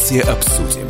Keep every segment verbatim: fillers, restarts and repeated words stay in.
Давайте обсудим.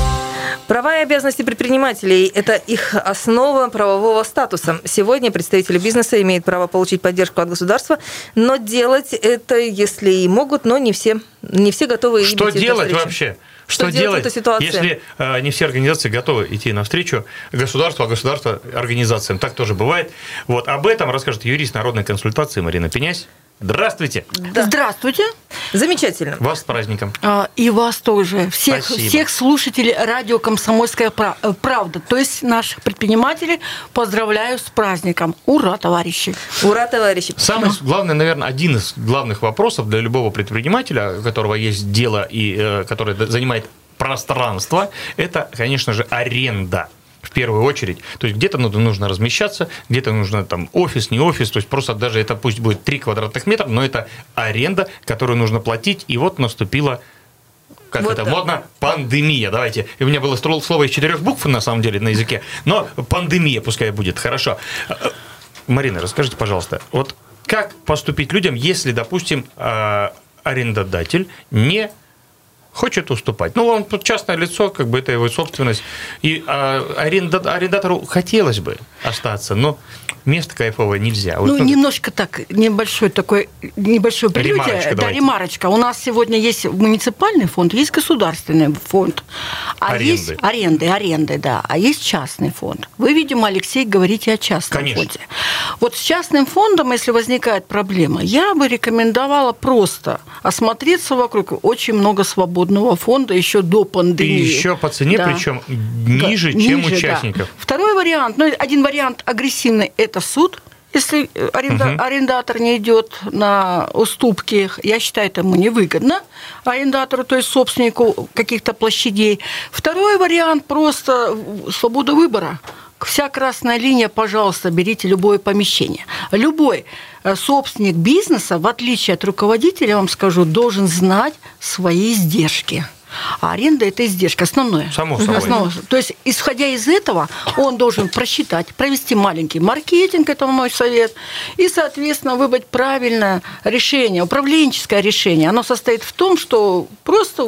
Права и обязанности предпринимателей – это их основа правового статуса. Сегодня представители бизнеса имеют право получить поддержку от государства, но делать это, если и могут, но не все, не все готовы. Что делать вообще? Что, Что делать, делать если э, не все организации готовы идти навстречу государству, а государство организациям? Так тоже бывает. Вот об этом расскажет юрист народной консультации Марина Пенясь. Здравствуйте. Да. Здравствуйте. Замечательно. Вас с праздником. А, и вас тоже. Всех, всех слушателей радио «Комсомольская правда», то есть наших предпринимателей, поздравляю с праздником. Ура, товарищи. Ура, товарищи. Самый главный, наверное, один из главных вопросов для любого предпринимателя, у которого есть дело и э, который занимает пространство, это, конечно же, аренда. В первую очередь. То есть где-то нужно размещаться, где-то нужно там офис, не офис, то есть просто даже это пусть будет три квадратных метра, но это аренда, которую нужно платить, и вот наступила, как вот это да. модно, пандемия. Давайте, и у меня было слово из четырех букв на самом деле на языке, но пандемия пускай будет, хорошо. Марина, расскажите, пожалуйста, вот как поступить людям, если, допустим, арендодатель не хочет уступать. Ну, он частное лицо, как бы это его собственность. И а, аренда, арендатору хотелось бы остаться, но место кайфовое нельзя. Ну, вот, немножко так, небольшой такой, небольшое прелюдия. Ремарочка, да, давайте. ремарочка. У нас сегодня есть муниципальный фонд, есть государственный фонд. А аренды. Есть аренды, аренды, да. А есть частный фонд. Вы, видимо, Алексей, говорите о частном Конечно. фонде. Вот с частным фондом, если возникает проблема, я бы рекомендовала просто осмотреться вокруг. Очень много свободного фонда еще до пандемии. И еще по цене, да. причем ниже, да, чем ниже, участников. Да. Второй вариант, ну, один вариант агрессивный – это суд. Если аренда, угу. арендатор не идет на уступки, я считаю, это ему невыгодно, арендатору, то есть собственнику каких-то площадей. Второй вариант – просто свобода выбора. Вся красная линия, пожалуйста, берите любое помещение. Любой собственник бизнеса, в отличие от руководителя, я вам скажу, должен знать свои издержки. А аренда – это издержка, основное. Само собой. Основное. То есть, исходя из этого, он должен просчитать, провести маленький маркетинг, это мой совет, и, соответственно, выбрать правильное решение, управленческое решение. Оно состоит в том, что просто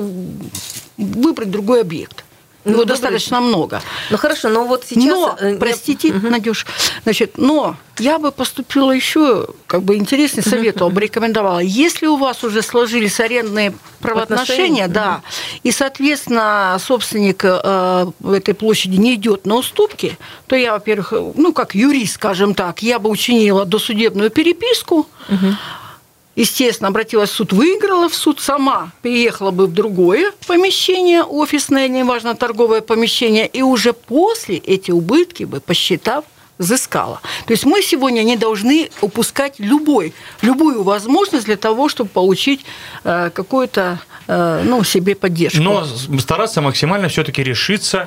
выбрать другой объект. Его ну, достаточно добрый. много. Ну хорошо, но вот сейчас. Но, простите, угу. Надюш, значит, но я бы поступила еще, как бы интересный совет, угу. бы рекомендовала. Если у вас уже сложились арендные правоотношения, угу. да, и, соответственно, собственник э, этой площади не идет на уступки, то я, во-первых, ну как юрист, скажем так, я бы учинила досудебную переписку. Угу. Естественно, обратилась в суд, выиграла в суд, сама переехала бы в другое помещение, офисное, неважно, торговое помещение, и уже после эти убытки бы, посчитав, взыскала. То есть мы сегодня не должны упускать любой, любую возможность для того, чтобы получить э, какую-то э, ну, себе поддержку. Но стараться максимально все-таки решиться,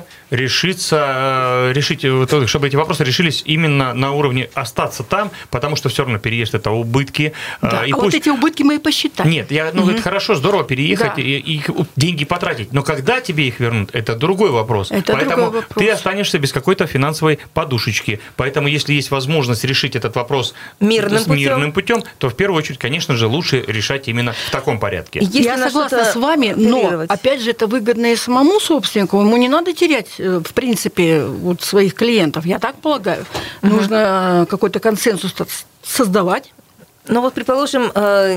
решиться, решить, чтобы эти вопросы решились именно на уровне остаться там, потому что все равно переезд – это убытки. Да, и а пусть... вот эти убытки мы и посчитаем. Нет, я, ну, угу. это хорошо, здорово переехать да. и, и деньги потратить, но когда тебе их вернут, это другой вопрос. Это Поэтому другой вопрос. Ты останешься без какой-то финансовой подушечки. Поэтому, если есть возможность решить этот вопрос мирным, с путем. мирным путем, то в первую очередь, конечно же, лучше решать именно в таком порядке. Если Я согласна с вами, но, опять же, это выгодно и самому собственнику. Ему не надо терять, в принципе, вот своих клиентов, я так полагаю. Угу. Нужно какой-то консенсус создавать. Ну вот, предположим,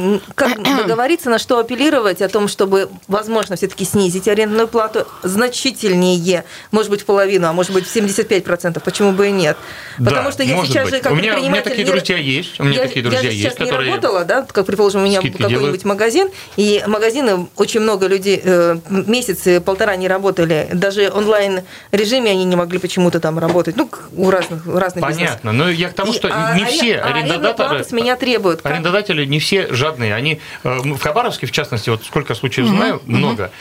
как договориться, на что апеллировать, о том, чтобы, возможно, все-таки снизить арендную плату значительнее, может быть, в половину, а может быть, в семьдесят пять процентов, почему бы и нет? Потому да, что я сейчас быть. же как у меня, предприниматель... У меня такие друзья есть, у меня я, такие друзья я есть, сейчас которые... не работала, да, как, предположим, у меня какой-нибудь делают. магазин, и магазины, очень много людей, месяцы, полтора не работали, даже онлайн-режиме они не могли почему-то там работать, ну, у разных, разных Понятно, бизнесов. но я к тому, что и, не а, все а, арендодаторы... с меня требуют. Арендодатели не все жадные. Они в Хабаровске, в частности, вот сколько случаев угу, знаю, угу. много.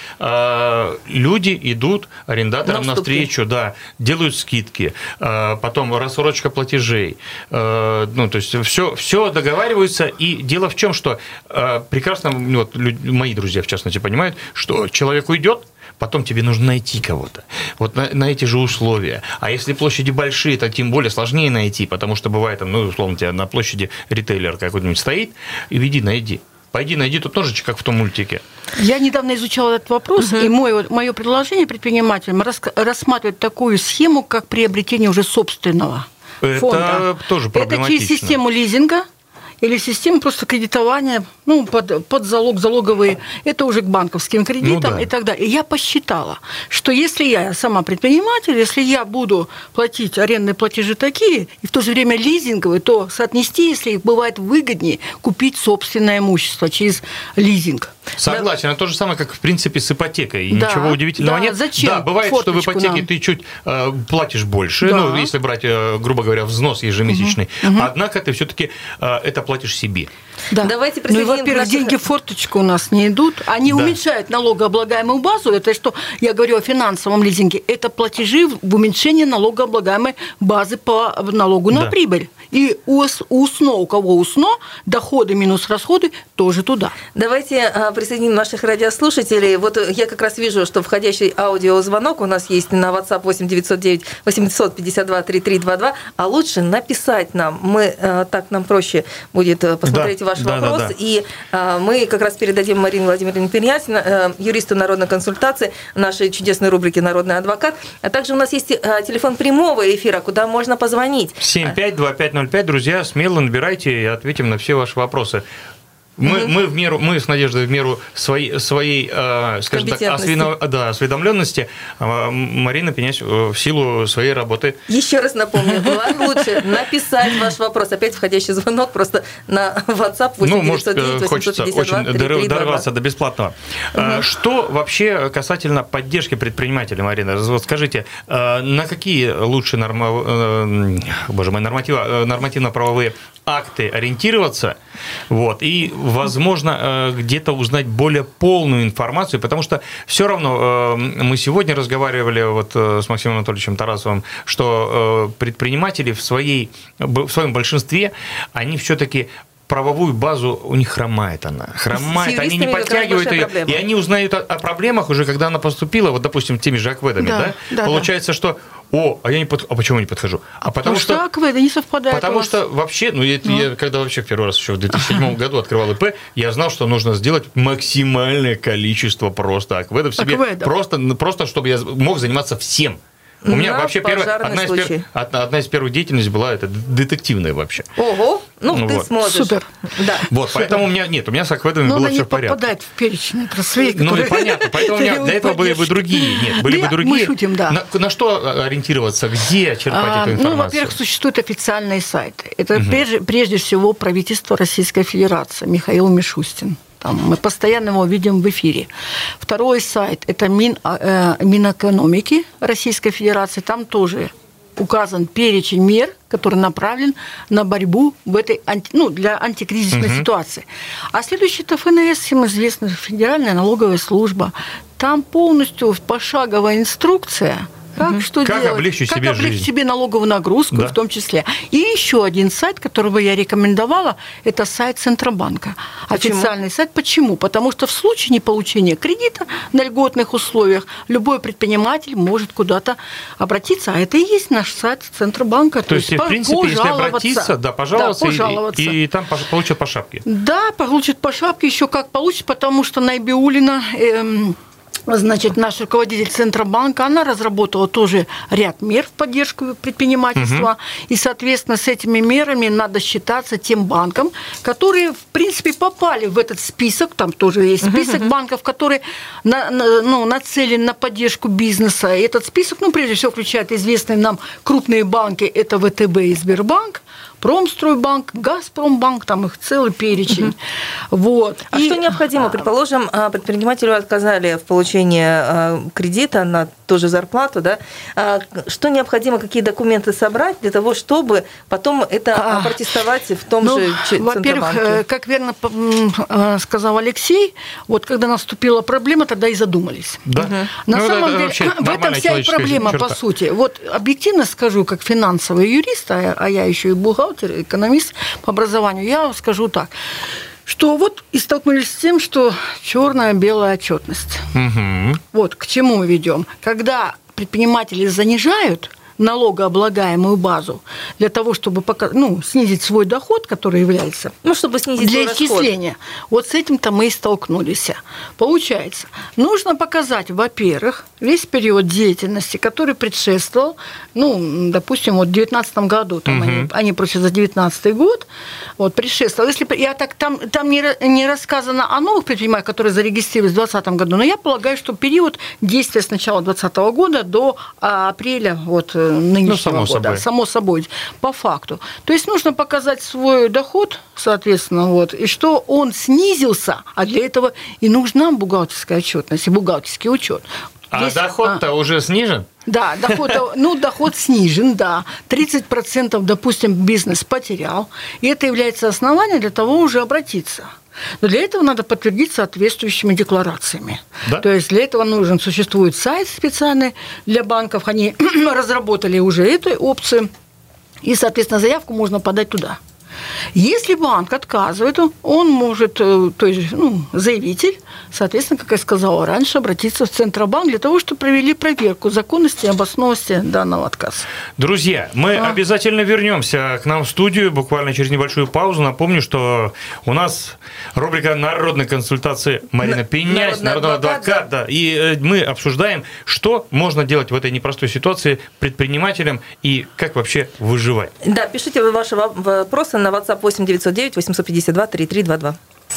Люди идут арендаторам на навстречу, да, делают скидки, потом рассрочка платежей. Ну, то есть все, все договариваются. И дело в чем, что прекрасно, вот, мои друзья, в частности, понимают, что человек уйдет, потом тебе нужно найти кого-то. Вот на, на эти же условия. А если площади большие, то тем более сложнее найти, потому что бывает, там, ну, условно, у тебя на площади ритейлер какой-нибудь стоит, и иди, найди. Пойди, найди тут ножичек, как в том мультике. Я недавно изучала этот вопрос, угу. и мое, мое предложение предпринимателям рассматривать такую схему, как приобретение уже собственного это фонда. Это тоже проблематично. Это через систему лизинга или систему просто кредитования, ну, под, под залог, залоговые, это уже к банковским кредитам, ну, да. и так далее. И я посчитала, что если я сама предприниматель, если я буду платить арендные платежи такие, и в то же время лизинговые, то соотнести, если их бывает выгоднее, купить собственное имущество через лизинг. Согласен, да. это то же самое, как в принципе с ипотекой. И да. ничего удивительного да. нет. Зачем? Да, бывает, Форточку что в ипотеке нам. ты чуть э, платишь больше, да. ну, если брать, э, грубо говоря, взнос ежемесячный. Угу. Однако ты все-таки э, это платишь себе. Да. Давайте ну, во-первых, наших... деньги в форточку у нас не идут. Они да. уменьшают налогооблагаемую базу. Это что я говорю о финансовом лизинге. Это платежи в уменьшении налогооблагаемой базы по налогу на да. прибыль. И у УСНО, у кого УСНО, доходы минус расходы тоже туда. Давайте присоединим наших радиослушателей. Вот я как раз вижу, что входящий аудиозвонок у нас есть на WhatsApp восемь девятьсот девять восемьсот пятьдесят два тридцать три двадцать два, а лучше написать нам. Мы так нам проще будет посмотреть да. ваш да, вопрос. Да, да. И мы как раз передадим Марине Владимировне Переяславиной, юристу народной консультации, нашей чудесной рубрики «Народный адвокат». А также у нас есть телефон прямого эфира, куда можно позвонить. семь пять два пять ноль пять, друзья, смело набирайте и ответим на все ваши вопросы. Мы, угу. мы, в меру, мы с Надеждой в меру своей, своей э, скажем так, осведом, да, осведомленности э, Марина Пенясь в силу своей работы. Еще раз напомню, вам лучше написать ваш вопрос. Опять входящий звонок просто на WhatsApp восемь девятьсот девять восемьсот пятьдесят два тридцать три двадцать два. Ну, хочется очень дорваться до бесплатного. Угу. Что вообще касательно поддержки предпринимателей, Марина? Вот скажите, на какие лучше норма, боже мой, нормативно, нормативно-правовые акты ориентироваться, вот, и, возможно, где-то узнать более полную информацию, потому что все равно мы сегодня разговаривали вот с Максимом Анатольевичем Тарасовым, что предприниматели в, своей, в своем большинстве, они все-таки правовую базу, у них хромает она. Хромает, они не подтягивают ее. Проблема. И они узнают о, о проблемах уже, когда она поступила, вот, допустим, теми же акведами, да? да? да Получается, да. что о, а я не под... а почему не подхожу? А, а потому, потому что, что акведы не совпадают. Потому что вообще, ну, я, ну. я когда вообще в первый раз еще в две тысячи седьмом году открывал ИП, я знал, что нужно сделать максимальное количество просто акведов себе, акведов. Просто, просто чтобы я мог заниматься всем. У меня на вообще первая, одна, из пер, одна из первых деятельностей была это детективная вообще. Ого, ну, ну ты вот. Сможешь. Супер. Да. Вот, Супер. Поэтому у меня нет, у меня с акведами было все в порядке. Но она не попадает в перечень отраслей, Ну, и понятно, поэтому у меня для этого были бы другие. Нет, были бы другие. Мы шутим, да. На, на что ориентироваться, где черпать а, эту информацию? Ну, во-первых, существуют официальные сайты. Это угу. прежде, прежде всего правительство Российской Федерации, Михаил Мишустин. Там мы постоянно его видим в эфире. Второй сайт – это Мин, э, Минэкономики Российской Федерации. Там тоже указан перечень мер, который направлен на борьбу в этой анти, ну, для антикризисной угу. ситуации. А следующий – это ФНС, всем известно, Федеральная налоговая служба. Там полностью пошаговая инструкция, как, угу. что как делать, облегчить как себе облегчить жизнь. себе налоговую нагрузку, да. в том числе. И еще один сайт, который бы я рекомендовала, это сайт Центробанка. Почему? Официальный сайт. Почему? Потому что в случае неполучения кредита на льготных условиях любой предприниматель может куда-то обратиться, а это и есть наш сайт Центробанка. То, То есть, в принципе, если обратиться, да, пожаловаться, да, пожаловаться. И, и там получат по шапке. Да, получат по шапке, еще как получат, потому что Найбиуллина... Эм, Значит, наш руководитель Центробанка, она разработала тоже ряд мер в поддержку предпринимательства. Угу. И, соответственно, с этими мерами надо считаться тем банкам, которые, в принципе, попали в этот список. Там тоже есть список угу. банков, которые на, на, ну, нацелены на поддержку бизнеса. И этот список, ну, прежде всего, включает известные нам крупные банки. Это ВТБ и Сбербанк. Промстройбанк, Газпромбанк, там их целый перечень. Угу. Вот. А и... что необходимо? Предположим, предпринимателю отказали в получении кредита на ту же зарплату, да? Что необходимо, какие документы собрать для того, чтобы потом это а, протестовать в том ну, же Центробанке? Во-первых, как верно сказал Алексей, вот когда наступила проблема, тогда и задумались. Да. Угу. На ну, самом деле, в этом вся и проблема, черта. По сути. Вот объективно скажу, как финансовый юрист, а я еще и бухгалтер, экономист по образованию, я скажу так, что вот и столкнулись с тем, что черная-белая отчетность. Угу. Вот к чему мы ведем. Когда предприниматели занижают налогооблагаемую базу для того, чтобы пока, ну, снизить свой доход, который является ну, чтобы снизить для свой исчисления. Расход. Вот с этим-то мы и столкнулись. Получается, нужно показать, во-первых, весь период деятельности, который предшествовал, ну, допустим, вот в две тысячи девятнадцатом году, там угу. они, они просят за девятнадцатый год, вот, предшествовал. Если, я так, там, там не, не рассказано о новых предпринимателях, которые зарегистрировались в двадцатом году, но я полагаю, что период действия с начала двадцатого года до апреля вот, нынешнего ну, само года. Собой. Само собой, по факту. То есть нужно показать свой доход, соответственно, вот, и что он снизился, а для этого и нужна бухгалтерская отчетность и бухгалтерский учет. А Здесь, доход-то а, уже снижен? Да, доход, ну, доход снижен, да. тридцать процентов, допустим, бизнес потерял, и это является основанием для того уже обратиться. Но для этого надо подтвердить соответствующими декларациями. Да? То есть для этого нужен, существует сайт специальный для банков, они разработали уже эту опцию, и, соответственно, заявку можно подать туда. Если банк отказывает, он может, то есть, ну, заявитель, соответственно, как я сказала раньше, обратиться в Центробанк для того, чтобы провели проверку законности и обоснованности данного отказа. Друзья, мы а? обязательно вернемся к нам в студию буквально через небольшую паузу. Напомню, что у нас рубрика «Народные консультации» Марина Пенясь, народный адвокат, адвокат да. Да, и мы обсуждаем, что можно делать в этой непростой ситуации предпринимателям и как вообще выживать. Да, пишите ваши вопросы на WhatsApp восемь девятьсот девять восемьсот пятьдесят два тридцать три двадцать два.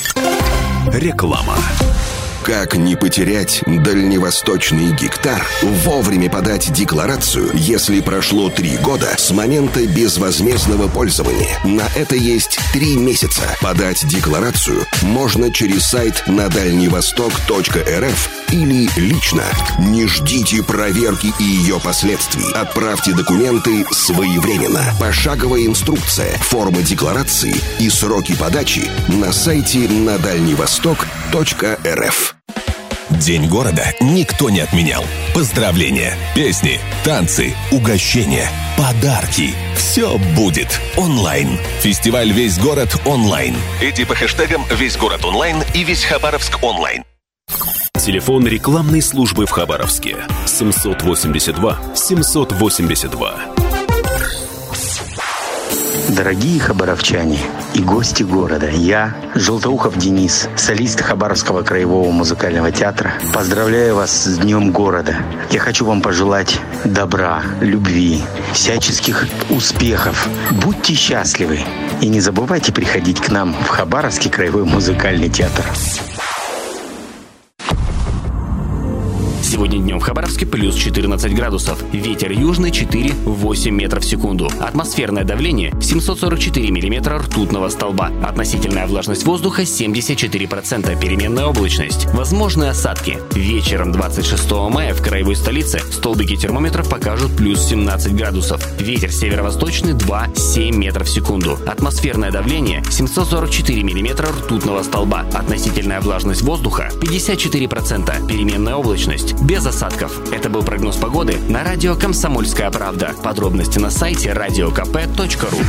Реклама. Как не потерять дальневосточный гектар? Вовремя подать декларацию, если прошло три года с момента безвозмездного пользования. На это есть три месяца. Подать декларацию можно через сайт на дальневосток точка эр эф или лично. Не ждите проверки и ее последствий. Отправьте документы своевременно. Пошаговая инструкция, форма декларации и сроки подачи на сайте на дальневосток точка эр эф. День города никто не отменял. Поздравления, песни, танцы, угощения, подарки. Все будет онлайн. Фестиваль «Весь город онлайн». Иди по хэштегам «Весь город онлайн» и «Весь Хабаровск онлайн». Телефон рекламной службы в Хабаровске семьсот восемьдесят два семьсот восемьдесят два. Дорогие хабаровчане и гости города, я, Желтоухов Денис, солист Хабаровского краевого музыкального театра, поздравляю вас с Днем города. Я хочу вам пожелать добра, любви, всяческих успехов. Будьте счастливы и не забывайте приходить к нам в Хабаровский краевой музыкальный театр. Сегодня днем в Хабаровске плюс четырнадцать градусов. Ветер южный четыре - восемь метров в секунду. Атмосферное давление семьсот сорок четыре миллиметра ртутного столба. Относительная влажность воздуха семьдесят четыре процента. Переменная облачность. Возможны осадки. Вечером двадцать шестого мая в краевой столице столбики термометров покажут плюс семнадцать градусов. Ветер северо-восточный два - семь метров в секунду. Атмосферное давление семьсот сорок четыре миллиметра ртутного столба. Относительная влажность воздуха пятьдесят четыре процента. Переменная облачность. Без осадков. Это был прогноз погоды на радио «Комсомольская правда». Подробности на сайте радио ка пэ точка ру.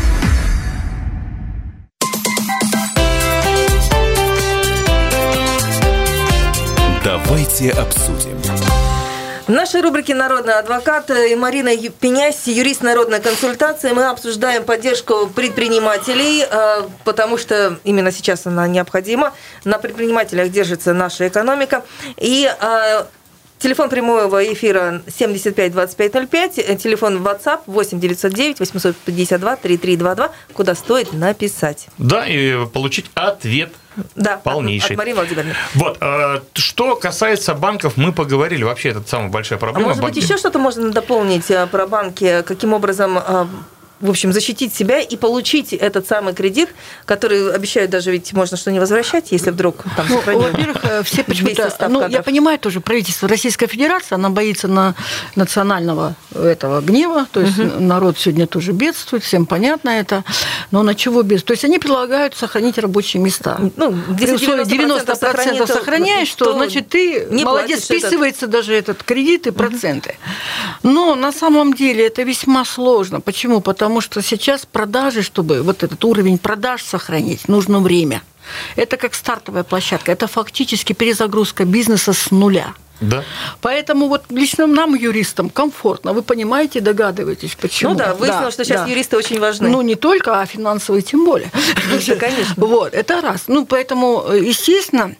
Давайте обсудим. В нашей рубрике «Народный адвокат» и Марина Пенясь, юрист народной консультации. Мы обсуждаем поддержку предпринимателей, потому что именно сейчас она необходима. На предпринимателях держится наша экономика. И телефон прямого эфира семьдесят пять двадцать пять ноль пять, телефон WhatsApp восемь девятьсот девять восемьсот пятьдесят два тридцать три двадцать два, куда стоит написать. Да, и получить ответ. Да, полнейший. От Марии Владимировны. Вот, что касается банков, мы поговорили, вообще это самая большая проблема. А может быть, еще что-то можно дополнить про банки, каким образом, в общем, защитить себя и получить этот самый кредит, который обещают даже, ведь можно что не возвращать, если вдруг там ну, во-первых, все почему-то, ну, я понимаю тоже, правительство Российской Федерации, она боится на национального этого гнева, то есть угу. народ сегодня тоже бедствует, всем понятно это, но на чего бедствует? То есть они предлагают сохранить рабочие места. Ну, если девяносто процентов сохраняешь, что, то значит, ты молодец, списывается этот... даже этот кредит и проценты. Угу. Но на самом деле это весьма сложно. Почему? Потому Потому что сейчас продажи, чтобы вот этот уровень продаж сохранить, нужно время. Это как стартовая площадка, это фактически перезагрузка бизнеса с нуля. Да. Поэтому вот лично нам, юристам, комфортно. Вы понимаете, догадываетесь, почему. Ну да, выяснилось, да, что сейчас да. юристы очень важны. Ну, не только, а финансовые тем более. Да, конечно. Вот, это раз. Ну, поэтому, естественно,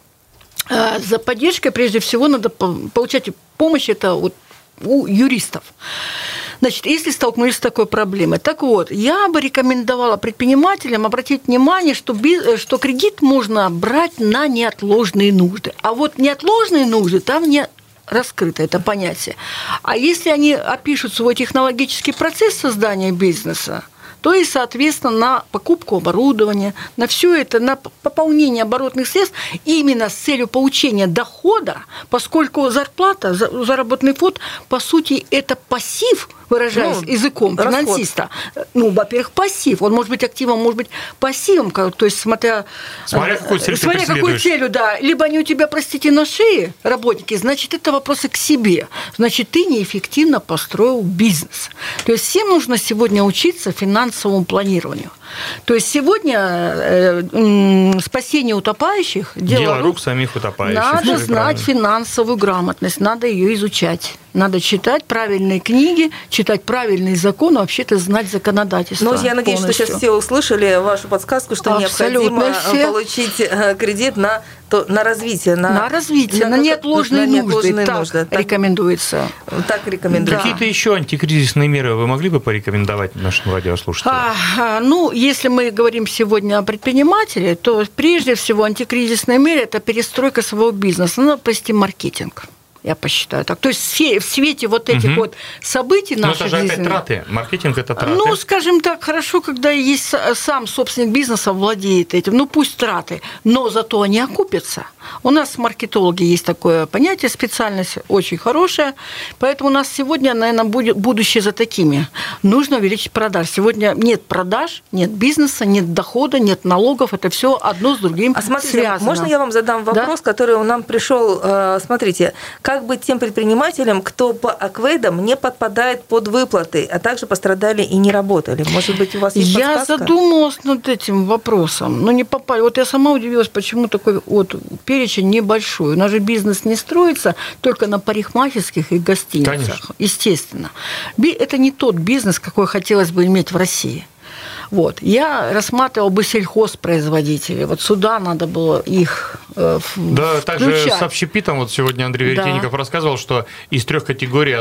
за поддержкой прежде всего надо получать помощь, это вот у юристов. Значит, если столкнулись с такой проблемой. Так вот, я бы рекомендовала предпринимателям обратить внимание, что, без, что кредит можно брать на неотложные нужды. А вот неотложные нужды там не раскрыто это понятие. А если они опишут свой технологический процесс создания бизнеса, то и, соответственно, на покупку оборудования, на все это, на пополнение оборотных средств именно с целью получения дохода, поскольку зарплата, заработный фонд, по сути, это пассив, выражаясь ну, языком расход. Финансиста. Ну, во-первых, пассив. Он может быть активом, может быть пассивом, то есть смотря, смотря какую цель смотря ты какую целью, да. Либо они у тебя, простите, на шее, работники, значит, это вопросы к себе. Значит, ты неэффективно построил бизнес. То есть всем нужно сегодня учиться финансовому планированию. То есть сегодня э, э, спасение утопающих – дело, дело рук самих утопающих. Надо знать финансовую грамотность, надо ее изучать. Надо читать правильные книги, читать правильные законы, вообще-то знать законодательство. Ну, я надеюсь, полностью. Что сейчас все услышали вашу подсказку, что абсолютно необходимо все. Получить кредит на, то, на развитие. На, на развитие, на, на неотложные на нужды. Неотложные так нужды. Так рекомендуется. Так рекомендуется. Какие-то да. еще антикризисные меры вы могли бы порекомендовать нашим радиослушателям? А, ну, если мы говорим сегодня о предпринимателе, то прежде всего антикризисные меры – это перестройка своего бизнеса, надо провести маркетинг. Я посчитаю так. То есть в свете вот этих угу. вот событий наших жизненных... Но это же опять траты. Маркетинг – это траты. Ну, скажем так, хорошо, когда есть сам собственник бизнеса владеет этим. Ну, пусть траты, но зато они окупятся. У нас маркетологи есть такое понятие, специальность очень хорошая. Поэтому у нас сегодня, наверное, будет будущее за такими. Нужно увеличить продаж. Сегодня нет продаж, нет бизнеса, нет дохода, нет налогов. Это все одно с другим а смотрите, связано. Можно я вам задам вопрос, да? который нам пришел? Смотрите, как быть тем предпринимателям, кто по аквейдам не подпадает под выплаты, а также пострадали и не работали? Может быть, у вас есть я подсказка? Я задумалась над этим вопросом, но не попали. Вот я сама удивилась, почему такой вот перечень небольшой. У нас же бизнес не строится только на парикмахерских и гостиницах. Конечно. Естественно. Это не тот бизнес, какой хотелось бы иметь в России. Вот. Я рассматривал бы сельхозпроизводителей. Вот сюда надо было их э, да, включать. Также с общепитом, вот сегодня Андрей Веретенников да. рассказывал, что из трех категорий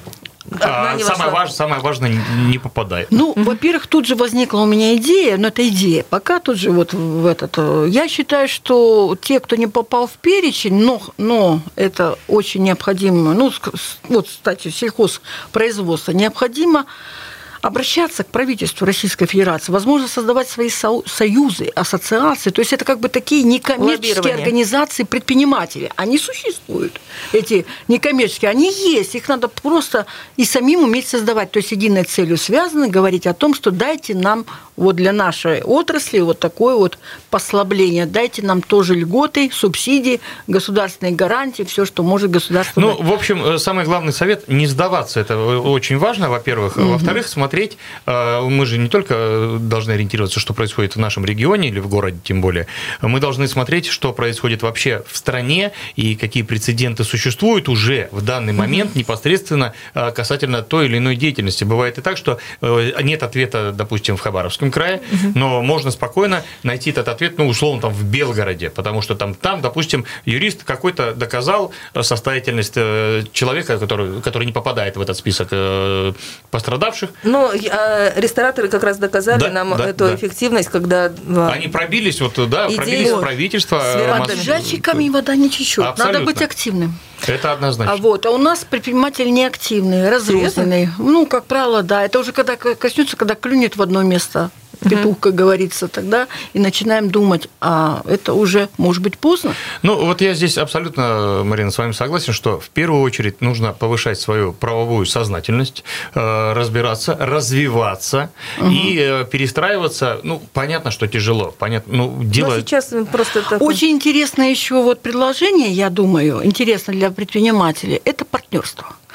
а, самое, важ, самое важное не попадает. Ну, mm-hmm. во-первых, тут же возникла у меня идея, но это идея. Пока тут же вот в этот... Я считаю, что те, кто не попал в перечень, но, но это очень необходимо, ну, вот, кстати, сельхозпроизводство необходимо обращаться к правительству Российской Федерации, возможно, создавать свои союзы, ассоциации. То есть это как бы такие некоммерческие организации предпринимателей. Они существуют, эти некоммерческие. Они есть, их надо просто и самим уметь создавать. То есть единой целью связаны, говорить о том, что дайте нам вот для нашей отрасли вот такое вот послабление, дайте нам тоже льготы, субсидии, государственные гарантии, все, что может государство Ну, дать. в общем, самый главный совет – не сдаваться. Это очень важно, во-первых. Угу. Во-вторых, смотреть Смотреть, мы же не только должны ориентироваться, что происходит в нашем регионе или в городе, тем более, мы должны смотреть, что происходит вообще в стране и какие прецеденты существуют уже в данный момент непосредственно касательно той или иной деятельности. Бывает и так, что нет ответа, допустим, в Хабаровском крае, но можно спокойно найти этот ответ, ну, условно, там в Белгороде, потому что там, там допустим, юрист какой-то доказал состоятельность человека, который, который не попадает в этот список пострадавших. Ну, рестораторы как раз доказали да, нам да, эту да. эффективность, когда... Они пробились, вот, да, пробились в правительство. Под лежачий камень вода не течет. Надо быть активным. Это однозначно. А вот, а у нас предприниматель неактивный, разрозненный. Ну, как правило, да. Это уже когда коснется, когда клюнет в одно место петух, как говорится, тогда и начинаем думать, а это уже может быть поздно. Ну, вот я здесь абсолютно, Марина, с вами согласен, что в первую очередь нужно повышать свою правовую сознательность, разбираться, развиваться угу. и перестраиваться. Ну, понятно, что тяжело. Понятно, ну, дело... Но сейчас просто... Так... Очень интересно еще вот предложение, я думаю, интересно для предпринимателей, это партнерство.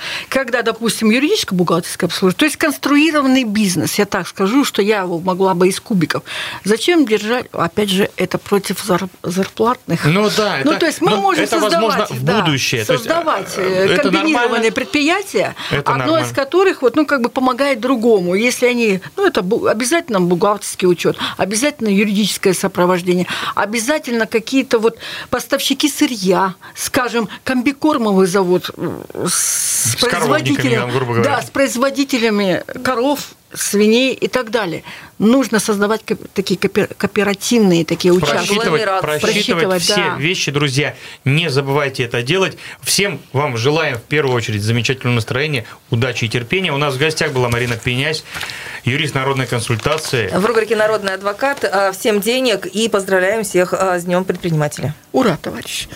Когда, допустим, юридическое бухгалтерское обслуживание, то есть конструированный бизнес, я так скажу, что я его могла бы из кубиков. Зачем держать? Опять же, это против зарплатных. Ну да, ну, это, то есть мы можем это создавать, возможно в да, будущее. создавать то есть, комбинированные предприятия, это одно нормально. из которых вот, ну, как бы помогает другому. Если они, ну, это обязательно бухгалтерский учет, обязательно юридическое сопровождение, обязательно какие-то вот поставщики сырья, скажем, комбикормовый завод с, с производителями, грубо говоря. Да, с производителями коров, свиней и так далее. Нужно создавать такие кооперативные такие участки. Просчитывать, просчитывать все да. вещи, друзья. Не забывайте это делать. Всем вам желаем в первую очередь замечательного настроения, удачи и терпения. У нас в гостях была Марина Князь, юрист народной консультации. В рубрике «Народный адвокат». Всем денег и поздравляем всех с Днем предпринимателя. Ура, товарищи!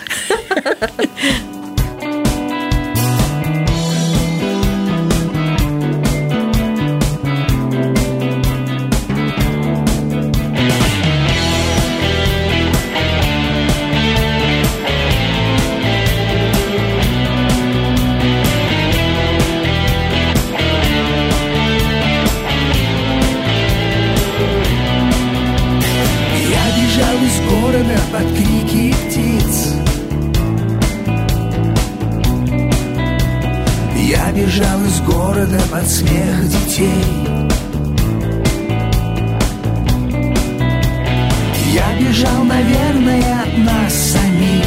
Под крики птиц я бежал из города под смех детей. Я бежал, наверное, от нас самих.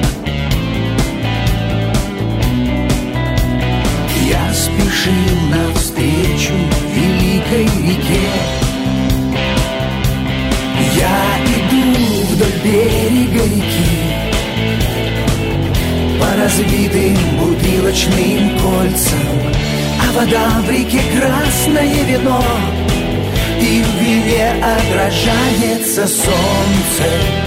Я спешил навстречу великой реке. Я иду вдоль берега реки, по разбитым бутылочным кольцам, а вода в реке красное вино, и в вине отражается солнце.